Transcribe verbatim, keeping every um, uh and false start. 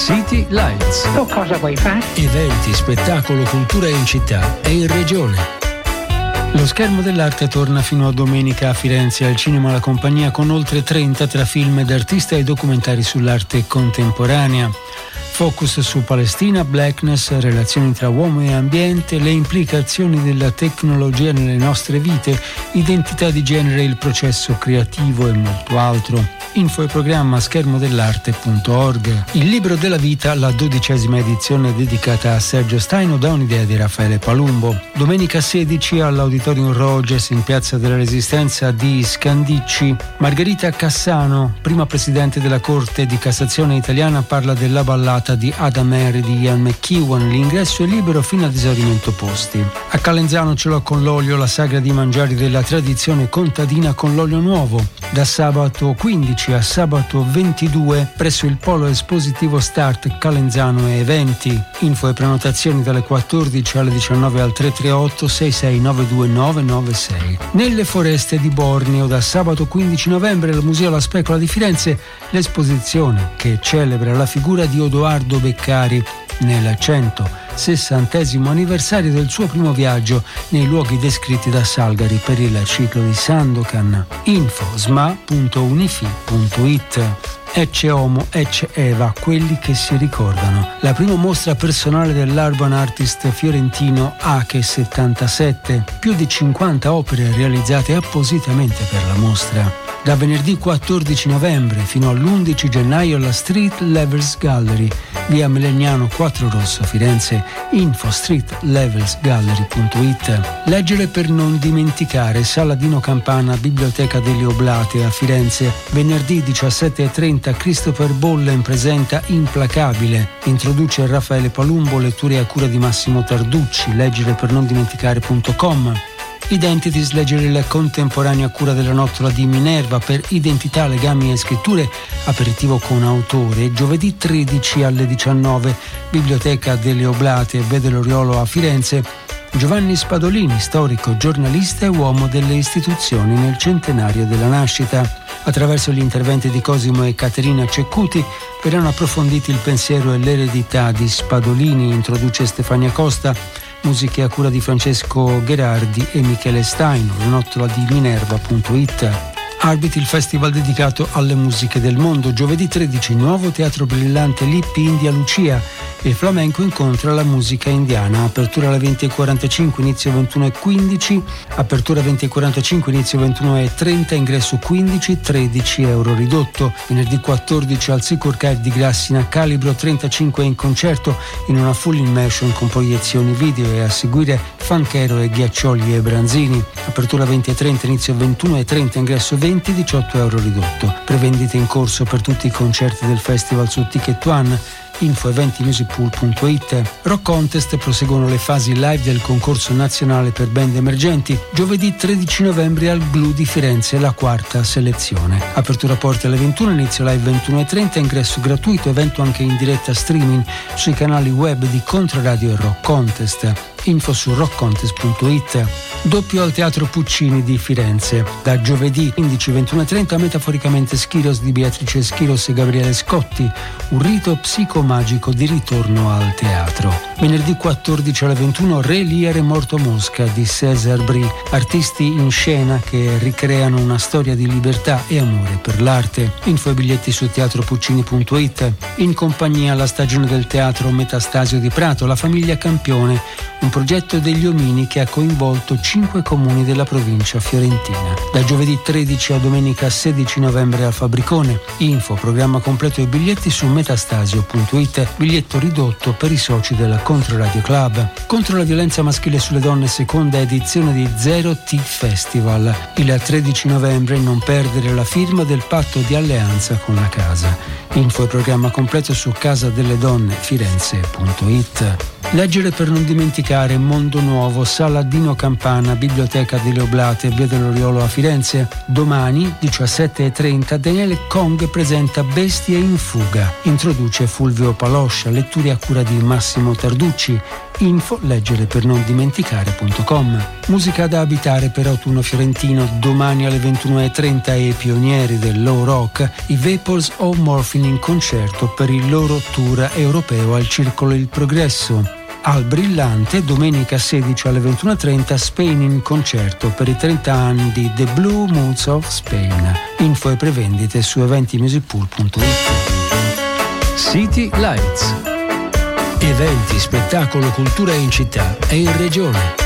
City Lights. Tu cosa vuoi fare? Eventi, spettacolo, cultura in città e in regione. Lo Schermo dell'Arte torna fino a domenica a Firenze al Cinema La Compagnia con oltre trenta tra film d'artista e documentari sull'arte contemporanea. Focus su Palestina, blackness, relazioni tra uomo e ambiente, le implicazioni della tecnologia nelle nostre vite, identità di genere, il processo creativo e molto altro. Info e programma schermodell'arte punto org. Il libro della vita, la dodicesima edizione dedicata a Sergio Staino da un'idea di Raffaele Palumbo. Domenica sedici all'Auditorium Rogers in Piazza della Resistenza di Scandicci. Margherita Cassano, prima presidente della Corte di Cassazione italiana, parla della ballata di Adam Mary di Ian McEwan. L'ingresso è libero fino ad esaurimento posti. A Calenzano ce l'ho con l'olio, la sagra di mangiari della tradizione contadina con l'olio nuovo. Da sabato quindici a sabato ventidue presso il Polo Espositivo Start Calenzano e Eventi. Info e prenotazioni dalle quattordici alle diciannove al tre tre otto sei sei nove due nove nove sei. Nelle foreste di Borneo da sabato quindici novembre al Museo La Specola di Firenze l'esposizione che celebra la figura di Odoardo Beccari nel centosessantesimo anniversario del suo primo viaggio nei luoghi descritti da Salgari per il ciclo di Sandokan. Info sma punto unifi punto it. Ecce Homo, Ecce Eva, quelli che si ricordano. La prima mostra personale dell'urban artist fiorentino Ache settantasette. Più di cinquanta opere realizzate appositamente per la mostra. Da venerdì quattordici novembre fino all'undici gennaio alla Street Levels Gallery, via Melegnano quattro Rosso, Firenze. Info street levels gallery punto it. Leggere per non dimenticare, Sala Dino Campana, Biblioteca delle Oblate a Firenze. Venerdì diciassette e trenta Christopher Bollen presenta Implacabile. Introduce Raffaele Palumbo, letture a cura di Massimo Tarducci, leggere per non dimenticare punto com. Identities, leggere la contemporanea cura della Nottola di Minerva per identità, legami e scritture, aperitivo con autore. Giovedì tredici alle diciannove, Biblioteca delle Oblate, Vede l'Oriolo a Firenze. Giovanni Spadolini, storico, giornalista e uomo delle istituzioni nel centenario della nascita. Attraverso gli interventi di Cosimo e Caterina Ceccuti verranno approfonditi il pensiero e l'eredità di Spadolini, introduce Stefania Costa. Musiche a cura di Francesco Gherardi e Michele Staino, la Nottola di Minerva punto it. Arbit, il festival dedicato alle musiche del mondo. Giovedì tredici, nuovo teatro brillante Lippi India Lucia. Il flamenco incontra la musica indiana. Apertura alle venti e quarantacinque, inizio ventuno e quindici. Apertura venti e quarantacinque, inizio ventuno e trenta. Ingresso quindici, tredici euro ridotto. Venerdì quattordici al Sicur Cave di Grassina, Calibro trentacinque in concerto in una full immersion con proiezioni video, e a seguire Fanchero e Ghiaccioli e Branzini. Apertura venti e trenta, inizio ventuno e trenta. Ingresso venti, diciotto euro ridotto. Prevendite in corso per tutti i concerti del festival su Ticket One. Info eventi music pool punto it. Rock Contest, proseguono le fasi live del concorso nazionale per band emergenti. Giovedì tredici novembre al Glue di Firenze, la quarta selezione. Apertura porte alle ventuno, inizio live ventuno e trenta, ingresso gratuito, evento anche in diretta streaming sui canali web di Controradio e Rock Contest. Info su rock contest punto it. Doppio al Teatro Puccini di Firenze. Da giovedì quindici, ventuno e trenta, Metaforicamente Schiros di Beatrice Schiros e Gabriele Scotti. Un rito psicomagico di ritorno al teatro. Venerdì quattordici alle ventuno, Re Lear è morto Mosca di César Brie. Artisti in scena che ricreano una storia di libertà e amore per l'arte. Info e biglietti su teatro puccini punto it. In compagnia alla stagione del teatro Metastasio di Prato, La famiglia Campione, un progetto degli omini che ha coinvolto cinque comuni della provincia fiorentina. Da giovedì tredici a domenica sedici novembre al Fabricone. Info, programma completo e biglietti su metastasio punto it. Biglietto ridotto per i soci della Controradio Club. Contro la violenza maschile sulle donne, seconda edizione di Zero T Festival. Il tredici novembre, non perdere la firma del patto di alleanza con la casa. Info e programma completo su casadelledonne firenze punto it. Leggere per non dimenticare, Mondo Nuovo, Sala Dino Campana, Biblioteca delle Oblate, Via dell'Oriolo a Firenze. Domani, diciassette e trenta, Daniele Kong presenta Bestie in fuga. Introduce Fulvio Paloscia, letture a cura di Massimo Tarducci. Carducci. Info leggere per non dimenticare punto com. Musica da abitare per Autunno Fiorentino, domani alle ventuno e trenta e pionieri del low rock, i Vapors o Morphine in concerto per il loro tour europeo al Circolo Il Progresso. Al Brillante, domenica sedici alle ventuno e trenta, Spain in concerto per i trenta anni di The Blue Moods of Spain. Info e prevendite su eventimusicpool punto it. City Lights. Eventi, spettacolo, cultura in città e in regione.